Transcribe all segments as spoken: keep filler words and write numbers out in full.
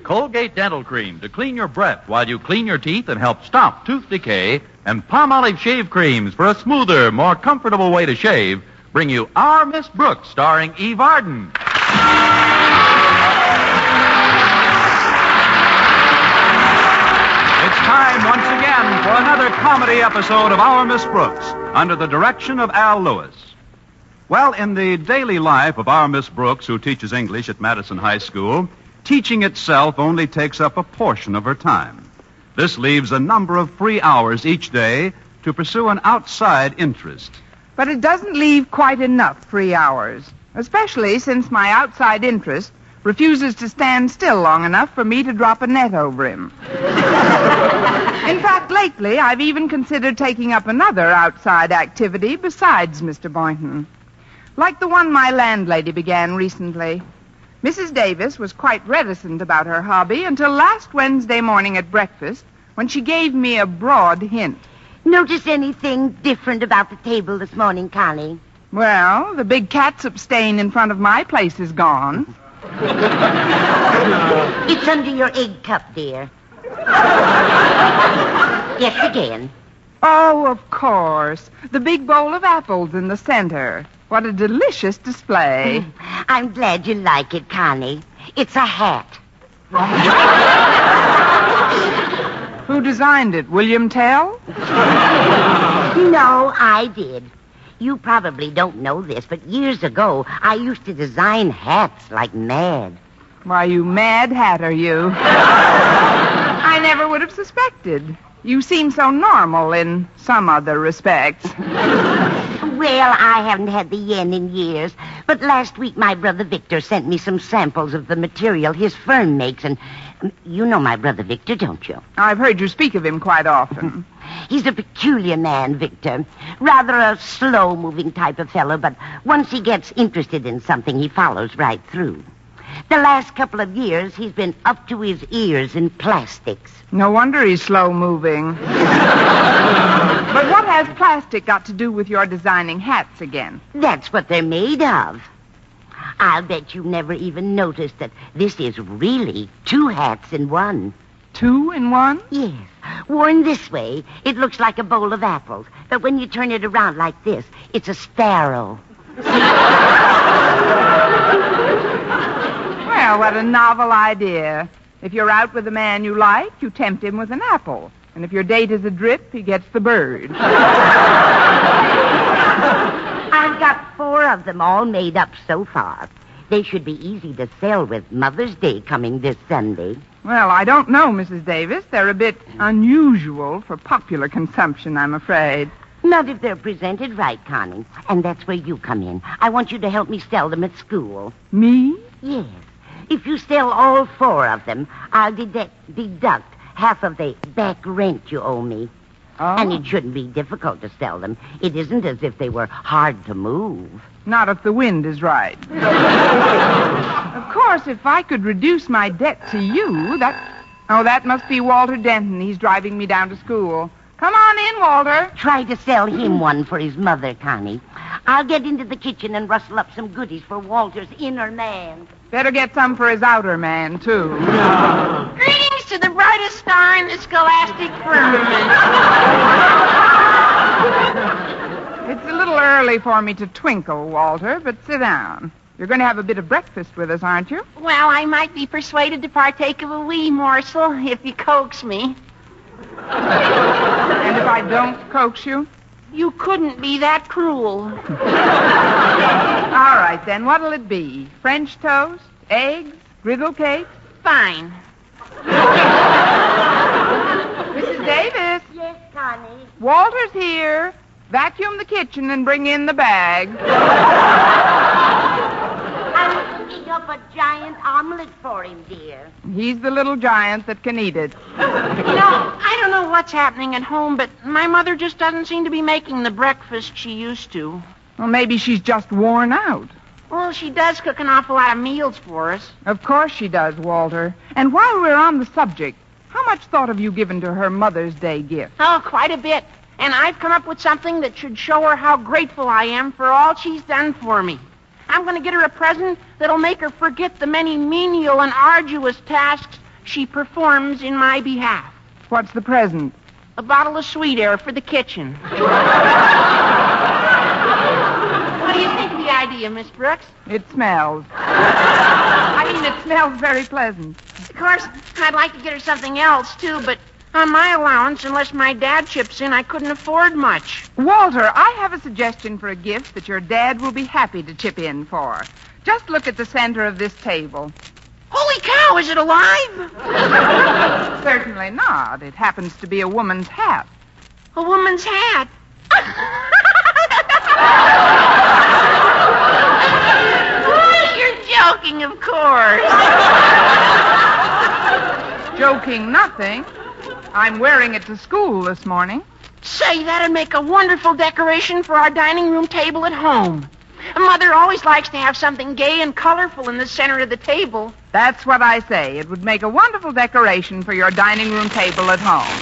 Colgate Dental Cream to clean your breath while you clean your teeth and help stop tooth decay, and Palmolive Shave Creams for a smoother, more comfortable way to shave bring you Our Miss Brooks, starring Eve Arden. It's time once again for another comedy episode of Our Miss Brooks, under the direction of Al Lewis. Well, in the daily life of our Miss Brooks, who teaches English at Madison High School, teaching itself only takes up a portion of her time. This leaves a number of free hours each day to pursue an outside interest. But it doesn't leave quite enough free hours, especially since my outside interest refuses to stand still long enough for me to drop a net over him. In fact, lately, I've even considered taking up another outside activity besides Mister Boynton. Like the one my landlady began recently. Missus Davis was quite reticent about her hobby until last Wednesday morning at breakfast, when she gave me a broad hint. Notice anything different about the table this morning, Connie? Well, the big catsup stain in front of my place is gone. It's under your egg cup, dear. Yes, again. Oh, of course. The big bowl of apples in the center. What a delicious display. I'm glad you like it, Connie. It's a hat. Who designed it? William Tell? No, I did. You probably don't know this, but years ago, I used to design hats like mad. Why, you mad hatter, you. I never would have suspected. You seem so normal in some other respects. Well, I haven't had the yen in years, but last week my brother Victor sent me some samples of the material his firm makes, and um, you know my brother Victor, don't you? I've heard you speak of him quite often. He's a peculiar man, Victor. Rather a slow-moving type of fellow, but once he gets interested in something, he follows right through. The last couple of years, he's been up to his ears in plastics. No wonder he's slow-moving. But what has plastic got to do with your designing hats again? That's what they're made of. I'll bet you never even noticed that this is really two hats in one. Two in one? Yes. Worn this way, it looks like a bowl of apples. But when you turn it around like this, it's a sparrow. Well, what a novel idea. If you're out with a man you like, you tempt him with an apple. And if your date is a drip, he gets the bird. I've got four of them all made up so far. They should be easy to sell with Mother's Day coming this Sunday. Well, I don't know, Missus Davis. They're a bit unusual for popular consumption, I'm afraid. Not if they're presented right, Connie. And that's where you come in. I want you to help me sell them at school. Me? Yes. If you sell all four of them, I'll dedu- deduct half of the back rent you owe me. Oh. And it shouldn't be difficult to sell them. It isn't as if they were hard to move. Not if the wind is right. Of course, if I could reduce my debt to you, that... Oh, that must be Walter Denton. He's driving me down to school. Come on in, Walter. Try to sell him one for his mother, Connie. I'll get into the kitchen and rustle up some goodies for Walter's inner man. Better get some for his outer man, too. Greetings to the brightest star in the scholastic firmament. It's a little early for me to twinkle, Walter, but sit down. You're going to have a bit of breakfast with us, aren't you? Well, I might be persuaded to partake of a wee morsel if you coax me. And if I don't coax you? You couldn't be that cruel. All right, then. What'll it be? French toast? Eggs? Griddle cake? Fine. Missus Davis? Yes, Connie? Walter's here. Vacuum the kitchen and bring in the bag. I'm cooking up a giant omelet for him, dear. He's the little giant that can eat it. You know, I don't know what's happening at home, but my mother just doesn't seem to be making the breakfast she used to. Well, maybe she's just worn out. Well, she does cook an awful lot of meals for us. Of course she does, Walter. And while we're on the subject, how much thought have you given to her Mother's Day gift? Oh, quite a bit. And I've come up with something that should show her how grateful I am for all she's done for me. I'm going to get her a present that'll make her forget the many menial and arduous tasks she performs in my behalf. What's the present? A bottle of sweet air for the kitchen. What do you think of the idea, Miss Brooks? It smells. I mean, it smells very pleasant. Of course, I'd like to get her something else, too, but on my allowance, unless my dad chips in, I couldn't afford much. Walter, I have a suggestion for a gift that your dad will be happy to chip in for. Just look at the center of this table. Holy cow, is it alive? Certainly not. It happens to be a woman's hat. A woman's hat. You're joking, of course. Joking nothing. I'm wearing it to school this morning. Say, that'd make a wonderful decoration for our dining room table at home. Mother always likes to have something gay and colorful in the center of the table. That's what I say. It would make a wonderful decoration for your dining room table at home.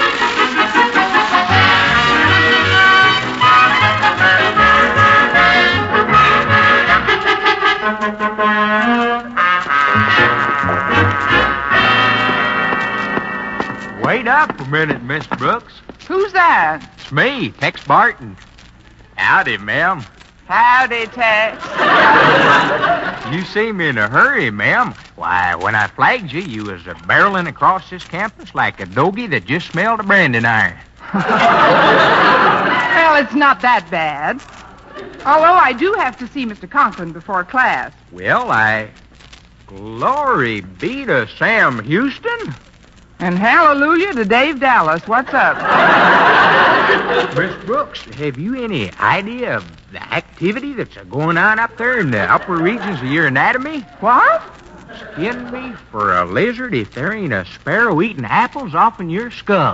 Wait up a minute, Miss Brooks. Who's that? It's me, Tex Barton. Howdy, ma'am. Howdy, Tex. You seem in a hurry, ma'am. Why, when I flagged you, you was a barreling across this campus like a doggy that just smelled a branding iron. Well, it's not that bad. Although I do have to see Mister Conklin before class. Well, I... Glory be to Sam Houston. And hallelujah to Dave Dallas. What's up? Miss Brooks, have you any idea of the activity that's going on up there in the upper regions of your anatomy? What? Skin me for a lizard if there ain't a sparrow eating apples off in your skull.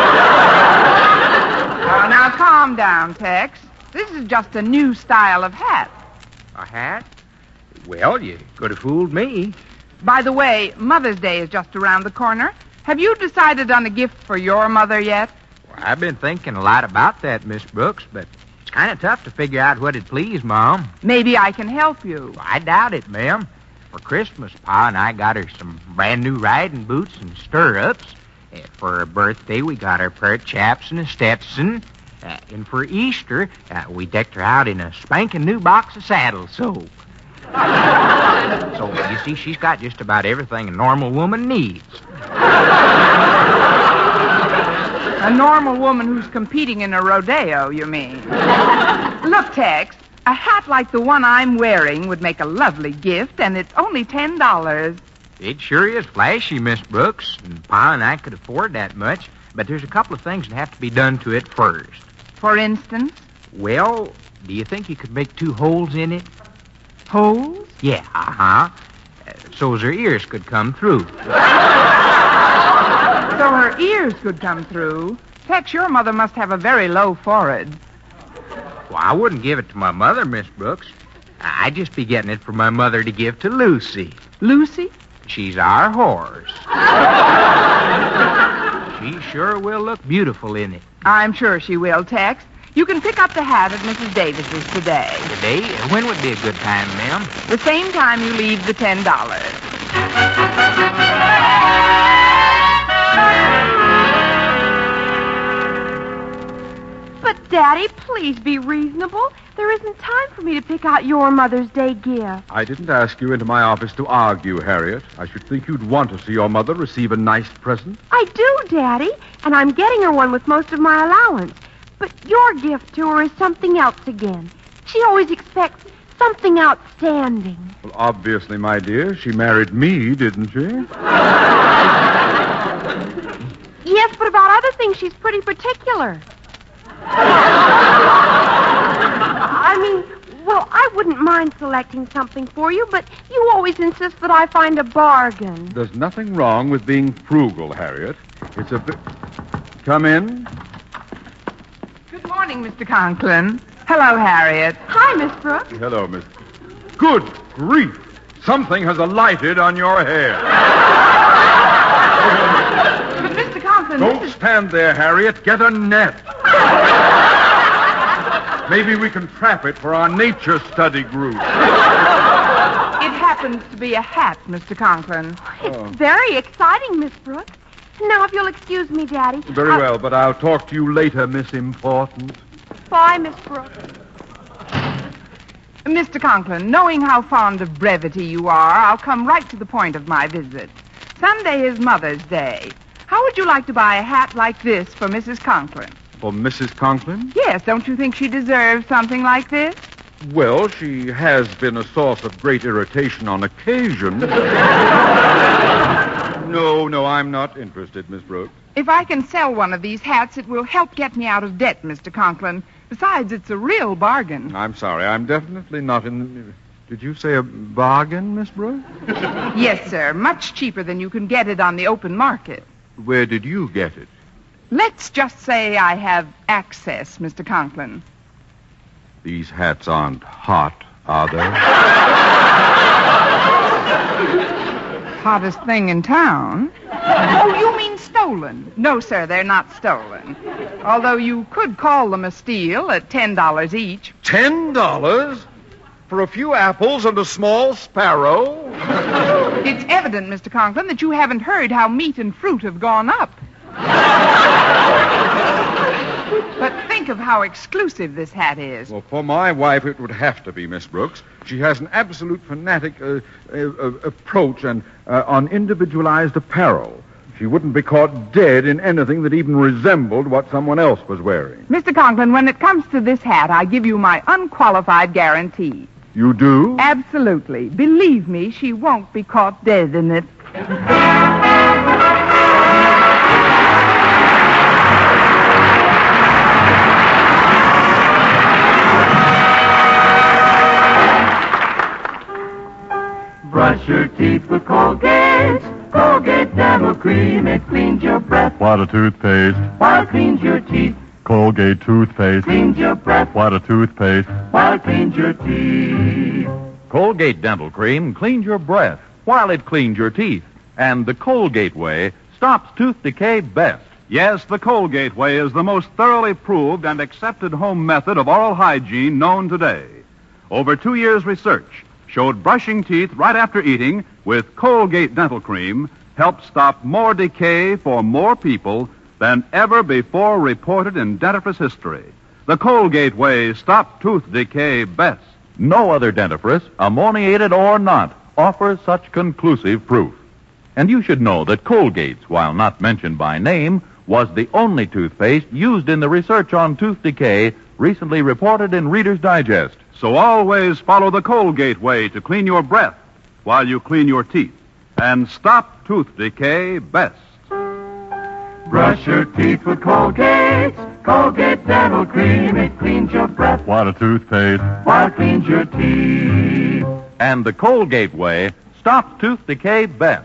Oh, now calm down, Tex. This is just a new style of hat. A hat? Well, you could have fooled me. By the way, Mother's Day is just around the corner. Have you decided on a gift for your mother yet? Well, I've been thinking a lot about that, Miss Brooks, but it's kind of tough to figure out what'd please Mom. Maybe I can help you. I doubt it, ma'am. For Christmas, Pa and I got her some brand new riding boots and stirrups. Uh, for her birthday, we got her a pair of chaps and a Stetson. Uh, and for Easter, uh, we decked her out in a spanking new box of saddle soap. So, you see, she's got just about everything a normal woman needs. A normal woman who's competing in a rodeo, you mean? Look, Tex, a hat like the one I'm wearing would make a lovely gift, and it's only ten dollars. It sure is flashy, Miss Brooks, and Pa and I could afford that much, but there's a couple of things that have to be done to it first. For instance? Well, do you think you could make two holes in it? Holes? Yeah, uh-huh. Uh, so as her ears could come through. So her ears could come through. Tex, your mother must have a very low forehead. Well, I wouldn't give it to my mother, Miss Brooks. I'd just be getting it for my mother to give to Lucy. Lucy? She's our horse. She sure will look beautiful in it. I'm sure she will, Tex. You can pick up the hat at Missus Davis's today. Today? When would be a good time, ma'am? The same time you leave the ten dollars. But, Daddy, please be reasonable. There isn't time for me to pick out your Mother's Day gift. I didn't ask you into my office to argue, Harriet. I should think you'd want to see your mother receive a nice present. I do, Daddy, and I'm getting her one with most of my allowance. But your gift to her is something else again. She always expects something outstanding. Well, obviously, my dear, she married me, didn't she? Yes, but about other things, she's pretty particular. I mean, well, I wouldn't mind selecting something for you, but you always insist that I find a bargain. There's nothing wrong with being frugal, Harriet. It's a bit... Come in. Good morning, Mister Conklin. Hello, Harriet. Hi, Miss Brooks. Hello, Miss... Good grief! Something has alighted on your hair. But, Mister Conklin... Don't this is... stand there, Harriet. Get a net. Maybe we can trap it for our nature study group. It happens happens to be a hat, Mister Conklin. It's very exciting, Miss Brooks. Now, if you'll excuse me, Daddy. Very I'll- well, but I'll talk to you later, Miss Important. Bye, Miss Brooks. Mister Conklin, knowing how fond of brevity you are, I'll come right to the point of my visit. Sunday is Mother's Day. How would you like to buy a hat like this for Missus Conklin? For Missus Conklin? Yes, don't you think she deserves something like this? Well, she has been a source of great irritation on occasion. No, no, I'm not interested, Miss Brooks. If I can sell one of these hats, it will help get me out of debt, Mister Conklin. Besides, it's a real bargain. I'm sorry, I'm definitely not in... Did you say a bargain, Miss Brooks? Yes, sir. Much cheaper than you can get it on the open market. Where did you get it? Let's just say I have access, Mister Conklin. These hats aren't hot, are they? Hottest thing in town. Oh, you mean stolen? No, sir, they're not stolen. Although you could call them a steal at ten dollars each. Ten dollars? For a few apples and a small sparrow? It's evident, Mister Conklin, that you haven't heard how meat and fruit have gone up. But think of how exclusive this hat is. Well, for my wife, it would have to be, Miss Brooks. She has an absolute fanatic uh, uh, uh, approach and uh, on individualized apparel. She wouldn't be caught dead in anything that even resembled what someone else was wearing. Mister Conklin, when it comes to this hat, I give you my unqualified guarantee. You do? Absolutely. Believe me, she won't be caught dead in it. Brush your teeth with Colgate. Colgate Dental Cream. It cleans your breath What a toothpaste. while it cleans your teeth. Colgate toothpaste. Cleans your breath What a toothpaste. while it cleans your teeth. Colgate Dental Cream cleans your breath while it cleans your teeth. And the Colgate way stops tooth decay best. Yes, the Colgate way is the most thoroughly proved and accepted home method of oral hygiene known today. Over two years' research showed brushing teeth right after eating with Colgate Dental Cream helped stop more decay for more people than ever before reported in dentifrice history. The Colgate way stopped tooth decay best. No other dentifrice, ammoniated or not, offers such conclusive proof. And you should know that Colgate's, while not mentioned by name, was the only toothpaste used in the research on tooth decay recently reported in Reader's Digest. So always follow the Colgate way to clean your breath while you clean your teeth and stop tooth decay best. Brush your teeth with Colgate. Colgate Dental Cream. It cleans your breath What a toothpaste. while it cleans your teeth. And the Colgate way stops tooth decay best.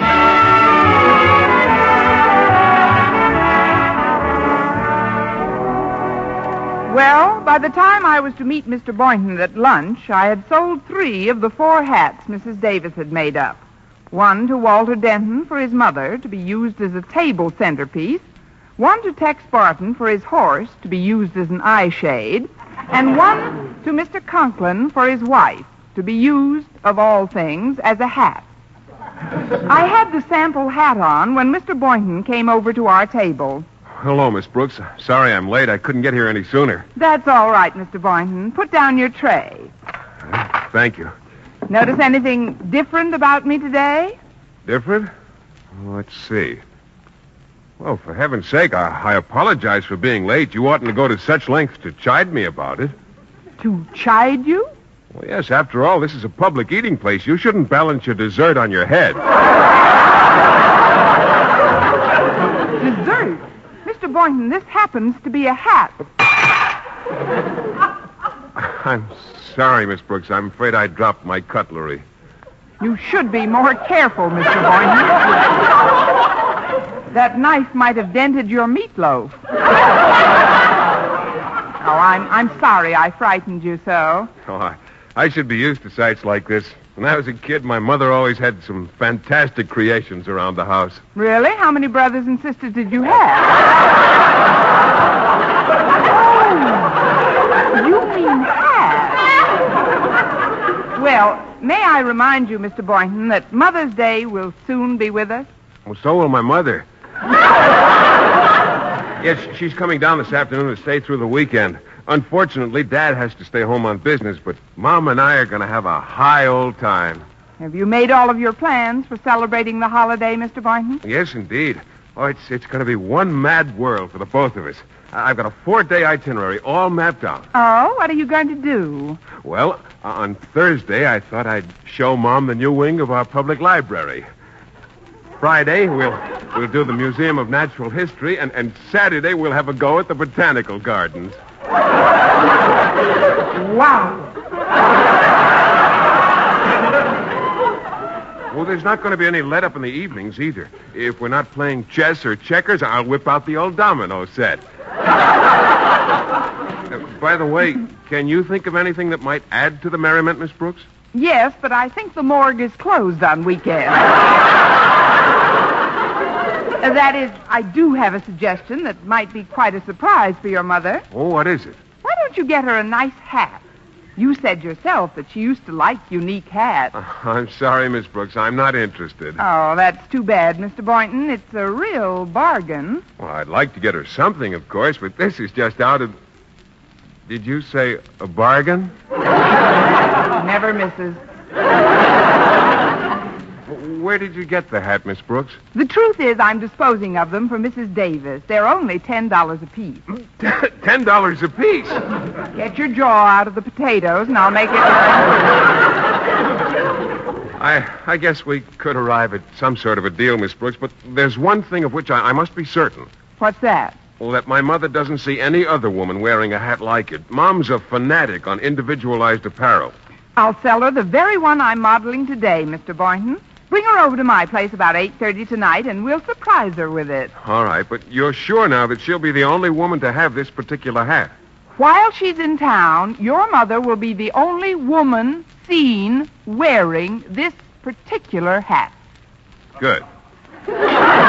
Well, by the time I was to meet Mister Boynton at lunch, I had sold three of the four hats Missus Davis had made up. One to Walter Denton for his mother to be used as a table centerpiece, one to Tex Barton for his horse to be used as an eye shade, and one to Mister Conklin for his wife to be used, of all things, as a hat. I had the sample hat on when Mister Boynton came over to our table. Hello, Miss Brooks. Sorry I'm late. I couldn't get here any sooner. That's all right, Mister Boynton. Put down your tray. Uh, thank you. Notice anything different about me today? Different? Let's see. Well, for heaven's sake, I, I apologize for being late. You oughtn't to go to such lengths to chide me about it. To chide you? Well, yes, after all, this is a public eating place. You shouldn't balance your dessert on your head. Dessert? Mister Boynton, this happens to be a hat. I'm sorry, Miss Brooks. I'm afraid I dropped my cutlery. You should be more careful, Mister Boynton. That knife might have dented your meatloaf. Oh, I'm I'm sorry I frightened you so. Oh, I, I should be used to sights like this. When I was a kid, my mother always had some fantastic creations around the house. Really? How many brothers and sisters did you have? Oh, you mean hat. Well, may I remind you, Mister Boynton, that Mother's Day will soon be with us? Well, so will my mother. Yes, she's coming down this afternoon to stay through the weekend. Unfortunately, Dad has to stay home on business, but Mom and I are going to have a high old time. Have you made all of your plans for celebrating the holiday, Mister Boynton? Yes, indeed. Oh, it's it's going to be one mad world for the both of us. I've got a four-day itinerary all mapped out. Oh, what are you going to do? Well, on Thursday, I thought I'd show Mom the new wing of our public library. Friday, we'll we'll do the Museum of Natural History, and, and Saturday, we'll have a go at the Botanical Gardens. Wow. Well, there's not going to be any let-up in the evenings, either. If we're not playing chess or checkers, I'll whip out the old domino set. Uh, by the way, can you think of anything that might add to the merriment, Miss Brooks? Yes, but I think the morgue is closed on weekends. Uh, that is, I do have a suggestion that might be quite a surprise for your mother. Oh, what is it? Why don't you get her a nice hat? You said yourself that she used to like unique hats. Uh, I'm sorry, Miss Brooks. I'm not interested. Oh, that's too bad, Mister Boynton. It's a real bargain. Well, I'd like to get her something, of course, but this is just out of... Did you say a bargain? Never misses. Where did you get the hat, Miss Brooks? The truth is, I'm disposing of them for Missus Davis. They're only ten dollars apiece. Ten dollars apiece? Get your jaw out of the potatoes, and I'll make it... I I guess we could arrive at some sort of a deal, Miss Brooks, but there's one thing of which I, I must be certain. What's that? Well, that my mother doesn't see any other woman wearing a hat like it. Mom's a fanatic on individualized apparel. I'll sell her the very one I'm modeling today, Mister Boynton. Bring her over to my place about eight thirty tonight, and we'll surprise her with it. All right, but you're sure now that she'll be the only woman to have this particular hat? While she's in town, your mother will be the only woman seen wearing this particular hat. Good. Well,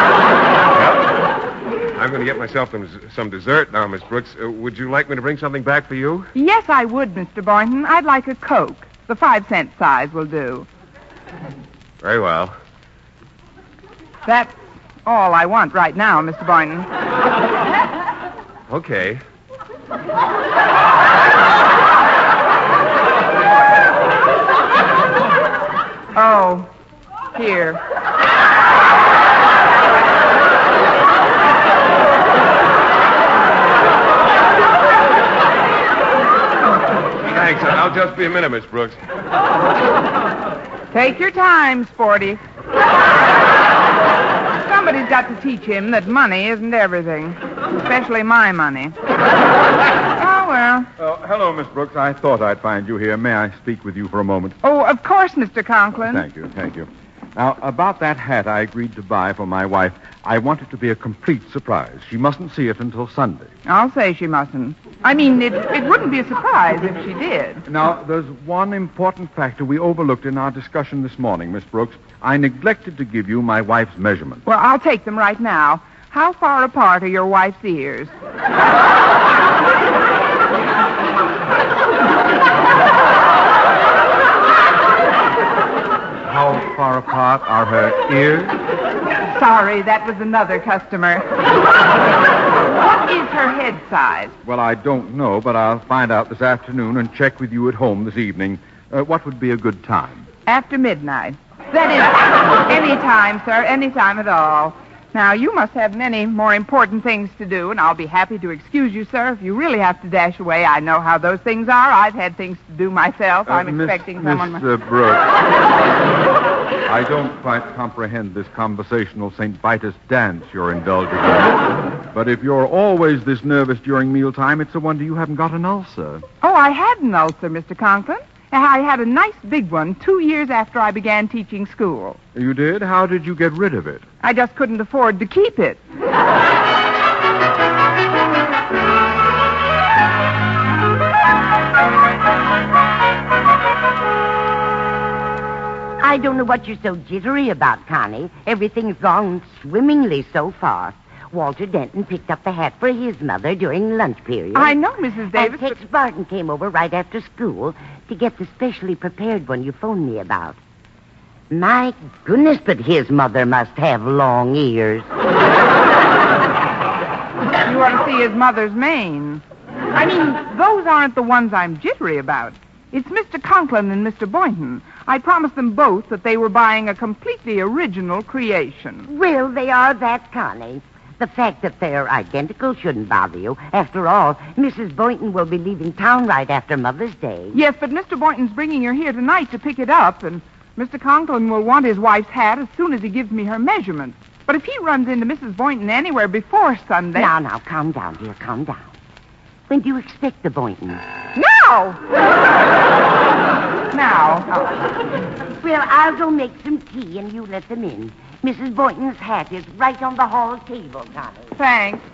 I'm going to get myself some, some dessert now, Miss Brooks. Uh, would you like me to bring something back for you? Yes, I would, Mister Boynton. I'd like a Coke. The five-cent size will do. Very well. That's all I want right now, Mister Boynton. Okay. Oh, here. Thanks. I'll just be a minute, Miss Brooks. Take your time, Sporty. Somebody's got to teach him that money isn't everything, especially my money. Oh, well. Oh, hello, Miss Brooks. I thought I'd find you here. May I speak with you for a moment? Oh, of course, Mister Conklin. Thank you, thank you. Now, about that hat I agreed to buy for my wife, I want it to be a complete surprise. She mustn't see it until Sunday. I'll say she mustn't. I mean, it, it wouldn't be a surprise if she did. Now, there's one important factor we overlooked in our discussion this morning, Miss Brooks. I neglected to give you my wife's measurements. Well, I'll take them right now. How far apart are your wife's ears? How far apart are her ears? Sorry, that was another customer. What is her head size? Well, I don't know, but I'll find out this afternoon and check with you at home this evening. Uh, what would be a good time? After midnight. That is, any time, sir, any time at all. Now, you must have many more important things to do, and I'll be happy to excuse you, sir, if you really have to dash away. I know how those things are. I've had things to do myself. I'm uh, Miss, expecting someone... Miss uh, Brooks, I don't quite comprehend this conversational Saint Vitus dance you're indulging in. But if you're always this nervous during mealtime, it's a wonder you haven't got an ulcer. Oh, I had an ulcer, Mister Conklin. I had a nice big one two years after I began teaching school. You did? How did you get rid of it? I just couldn't afford to keep it. I don't know what you're so jittery about, Connie. Everything's gone swimmingly so far. Walter Denton picked up the hat for his mother during lunch period. I know, Missus Davis. And Tex Barton came over right after school. to get the specially prepared one you phoned me about. My goodness, but his mother must have long ears. You ought to see his mother's mane. I mean, those aren't the ones I'm jittery about. It's Mister Conklin and Mister Boynton. I promised them both that they were buying a completely original creation. Well, they are that, Connie. The fact that they're identical shouldn't bother you. After all, Missus Boynton will be leaving town right after Mother's Day. Yes, but Mister Boynton's bringing her here tonight to pick it up, and Mister Conklin will want his wife's hat as soon as he gives me her measurements. But if he runs into Missus Boynton anywhere before Sunday... Now, now, calm down, dear, calm down. When do you expect the Boyntons? Now! now. Oh. Well, I'll go make some tea and you let them in. Missus Boynton's hat is right on the hall table, Connie. Thanks.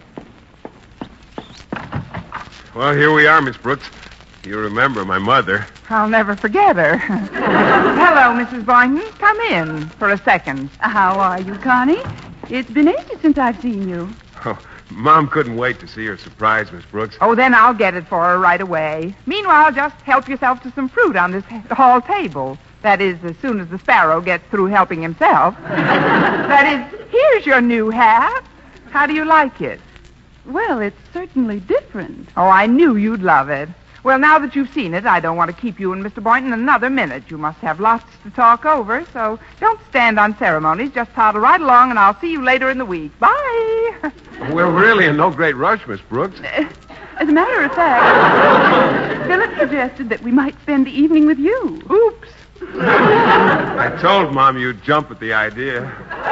Well, here we are, Miss Brooks. You remember my mother. I'll never forget her. Hello, Missus Boynton. Come in for a second. How are you, Connie? It's been ages since I've seen you. Oh, Mom couldn't wait to see her surprise, Miss Brooks. Oh, then I'll get it for her right away. Meanwhile, just help yourself to some fruit on this hall table. That is, as soon as the sparrow gets through helping himself. That is, here's your new hat. How do you like it? Well, it's certainly different. Oh, I knew you'd love it. Well, now that you've seen it, I don't want to keep you and Mister Boynton another minute. You must have lots to talk over, so don't stand on ceremonies. Just toddle right along, and I'll see you later in the week. Bye. We're really in no great rush, Miss Brooks. As a matter of fact, Philip suggested that we might spend the evening with you. Oops. I told Mom you'd jump at the idea.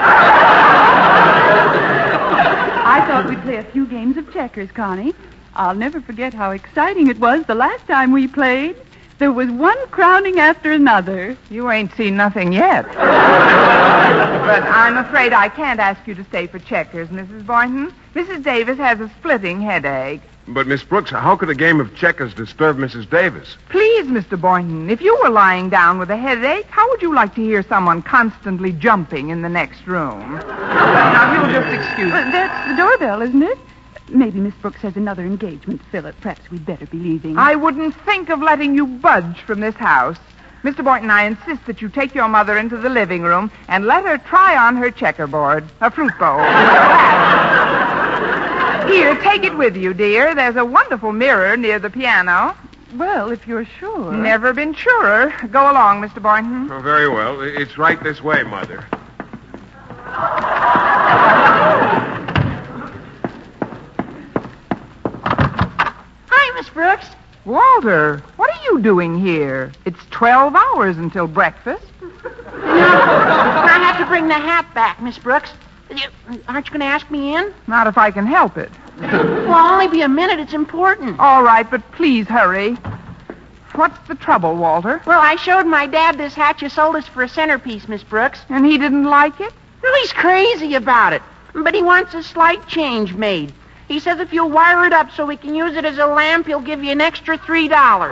I thought we'd play a few games of checkers, Connie. I'll never forget how exciting it was the last time we played. There was one crowning after another. You ain't seen nothing yet. But I'm afraid I can't ask you to stay for checkers, Missus Boynton. Missus Davis has a splitting headache. But, Miss Brooks, how could a game of checkers disturb Missus Davis? Please, Mister Boynton, if you were lying down with a headache, how would you like to hear someone constantly jumping in the next room? Now, you'll just excuse me. Uh, that's the doorbell, isn't it? Maybe Miss Brooks has another engagement, Philip. Perhaps we'd better be leaving. I wouldn't think of letting you budge from this house. Mister Boynton, I insist that you take your mother into the living room and let her try on her checkerboard, a fruit bowl. Here, take it with you, dear. There's a wonderful mirror near the piano. Well, if you're sure. Never been surer. Go along, Mister Boynton. Oh, very well. It's right this way, Mother. Miss Brooks. Walter, what are you doing here? It's twelve hours until breakfast. I have to bring the hat back, Miss Brooks. Aren't you going to ask me in? Not if I can help it. Well, I'll only be a minute. It's important. All right, but please hurry. What's the trouble, Walter? Well, I showed my dad this hat you sold us for a centerpiece, Miss Brooks. And he didn't like it? Well, he's crazy about it. But he wants a slight change made. He says if you'll wire it up so we can use it as a lamp, he'll give you an extra three dollars.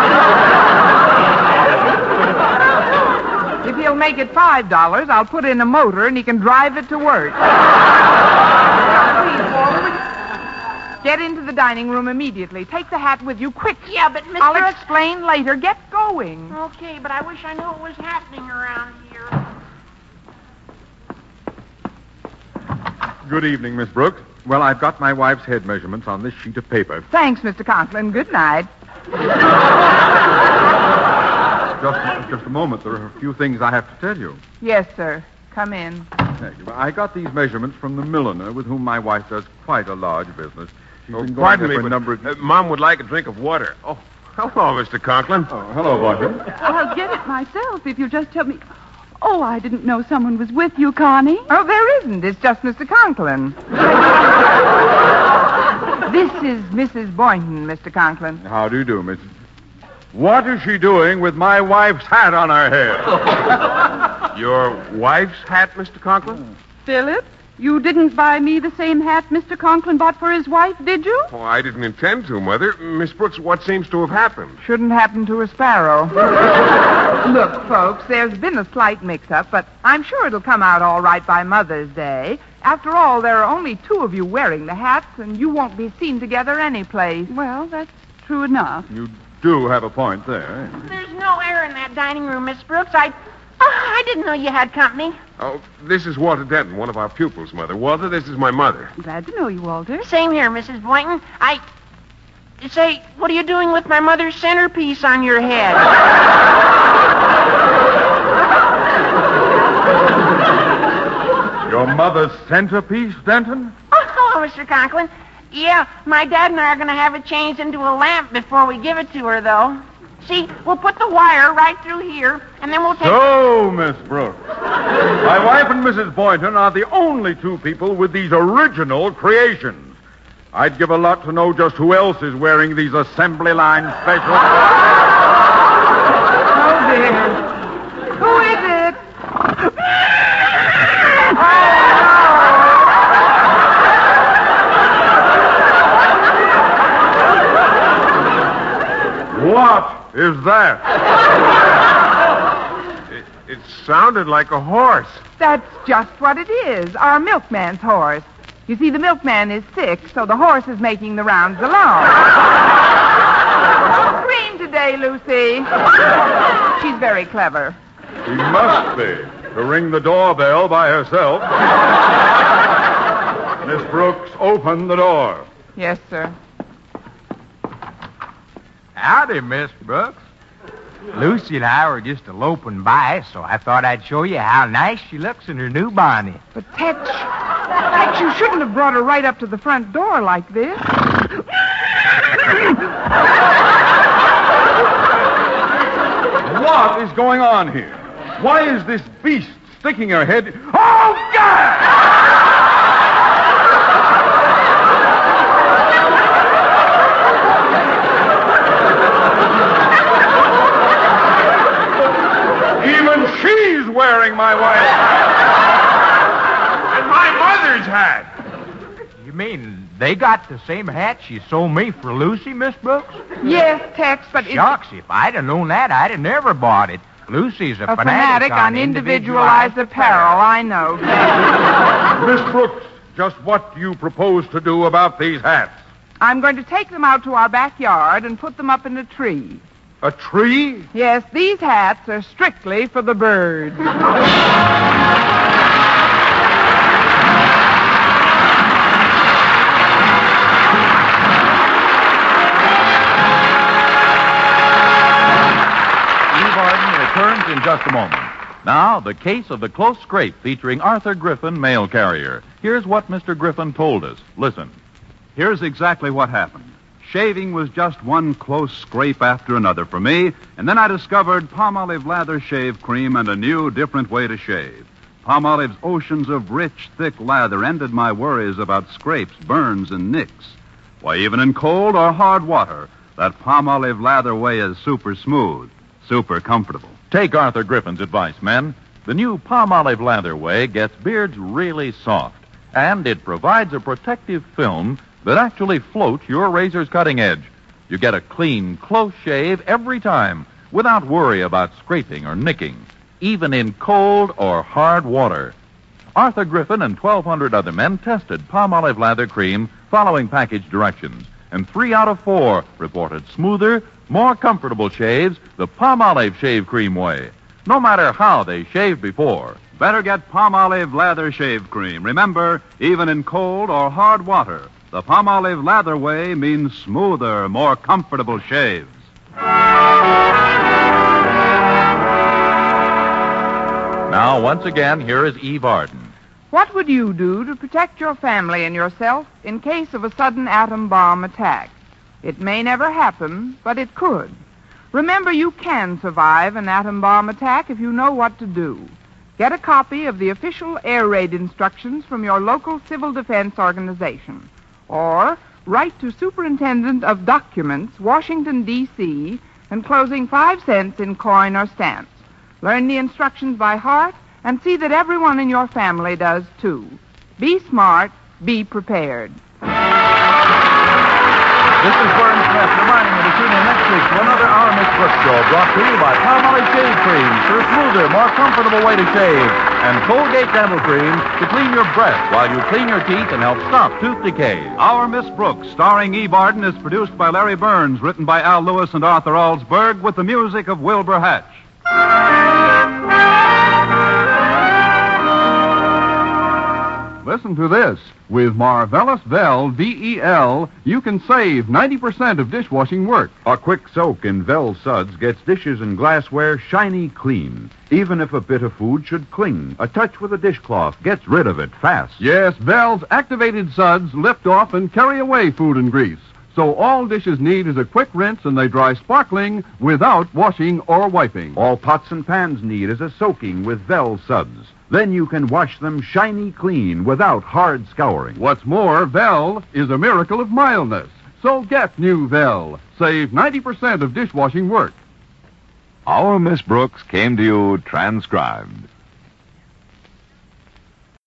If he'll make it five dollars, I'll put in a motor and he can drive it to work. Please, Walter, get into the dining room immediately. Take the hat with you, quick. Yeah, but Mister I'll explain later. Get going. Okay, but I wish I knew what was happening around here. Good evening, Miss Brooks. Well, I've got my wife's head measurements on this sheet of paper. Thanks, Mister Conklin. Good night. Just, just a moment. There are a few things I have to tell you. Yes, sir. Come in. Thank you. I got these measurements from the milliner with whom my wife does quite a large business. She's Oh, been going pardon there me, for a but number of... uh, Mom would like a drink of water. Oh, hello, Mister Conklin. Oh, hello, Walter. I'll get it myself if you'll just tell me. Oh, I didn't know someone was with you, Connie. Oh, there isn't. It's just Mister Conklin. This is Missus Boynton, Mister Conklin. How do you do, Missus What is she doing with my wife's hat on her head? Your wife's hat, Mister Conklin? Philip, you didn't buy me the same hat Mister Conklin bought for his wife, did you? Oh, I didn't intend to, Mother. Miss Brooks, what seems to have happened? Shouldn't happen to a sparrow. Look, folks, there's been a slight mix-up, but I'm sure it'll come out all right by Mother's Day. After all, there are only two of you wearing the hats, and you won't be seen together anyplace. Well, that's true enough. You do have a point there. There's no air in that dining room, Miss Brooks. I, oh, I didn't know you had company. Oh, this is Walter Denton, one of our pupils, Mother. Walter, this is my mother. Glad to know you, Walter. Same here, Missus Boynton. I... Say, what are you doing with my mother's centerpiece on your head? Your mother's centerpiece, Denton? Oh, hello, Mister Conklin. Yeah, my dad and I are going to have it changed into a lamp before we give it to her, though. See, we'll put the wire right through here, and then we'll take... So, Miss Brooks, my wife and Missus Boynton are the only two people with these original creations. I'd give a lot to know just who else is wearing these assembly line specials. Oh, dear. Who is it? What is that? It, it sounded like a horse. That's just what it is, our milkman's horse. You see, the milkman is sick, so the horse is making the rounds alone. Green today, Lucy. She's very clever. She must be, to ring the doorbell by herself. Miss Brooks, open the door. Yes, sir. Howdy, Miss Brooks. Lucy and I were just eloping by, so I thought I'd show you how nice she looks in her new bonnet. But, Tetch, Tetch, you shouldn't have brought her right up to the front door like this. What is going on here? Why is this beast sticking her head... Oh, God! Even she's wearing my wife's hat. And my mother's hat. You mean they got the same hat she sold me for Lucy, Miss Brooks? Yes, Tex, but it's... Shucks, if I'd have known that, I'd have never bought it. Lucy's a, A fanatic, fanatic on individualized apparel, I know. Miss Brooks, just what do you propose to do about these hats? I'm going to take them out to our backyard and put them up in a tree. A tree? Yes, these hats are strictly for the birds. Returns in just a moment. Now, the case of the close scrape featuring Arthur Griffin, mail carrier. Here's what Mister Griffin told us. Listen. Here's exactly what happened. Shaving was just one close scrape after another for me, and then I discovered Palmolive Lather Shave Cream and a new, different way to shave. Palmolive's oceans of rich, thick lather ended my worries about scrapes, burns, and nicks. Why, even in cold or hard water, that Palmolive Lather way is super smooth, super comfortable. Take Arthur Griffin's advice, men. The new Palmolive Lather Way gets beards really soft, and it provides a protective film that actually floats your razor's cutting edge. You get a clean, close shave every time without worry about scraping or nicking, even in cold or hard water. Arthur Griffin and twelve hundred other men tested Palmolive Lather Cream following package directions, and three out of four reported smoother, more comfortable shaves the Palmolive Shave Cream way, no matter how they shaved before. Better get Palmolive Lather Shave Cream. Remember, even in cold or hard water, the Palmolive Lather way means smoother, more comfortable shaves. Now, once again, here is Eve Arden. What would you do to protect your family and yourself in case of a sudden atom bomb attack? It may never happen, but it could. Remember, you can survive an atom bomb attack if you know what to do. Get a copy of the official air raid instructions from your local civil defense organization. Or write to Superintendent of Documents, Washington, D C, enclosing five cents in coin or stamps. Learn the instructions by heart and see that everyone in your family does, too. Be smart, be prepared. This is Vern Smith reminding you to tune in next week to another Our Miss Brooks show brought to you by Palmolive Shave Cream for a smoother, more comfortable way to shave. And Colgate Dental Cream to clean your breath while you clean your teeth and help stop tooth decay. Our Miss Brooks, starring Eve Arden, is produced by Larry Burns, written by Al Lewis and Arthur Alsberg, with the music of Wilbur Hatch. Listen to this. With Marvelous Vel, V E L, you can save ninety percent of dishwashing work. A quick soak in Vel Suds gets dishes and glassware shiny clean. Even if a bit of food should cling, a touch with a dishcloth gets rid of it fast. Yes, Vel's activated suds lift off and carry away food and grease. So all dishes need is a quick rinse and they dry sparkling without washing or wiping. All pots and pans need is a soaking with Vel Suds. Then you can wash them shiny clean without hard scouring. What's more, Vel is a miracle of mildness. So get new Vel. Save ninety percent of dishwashing work. Our Miss Brooks came to you transcribed.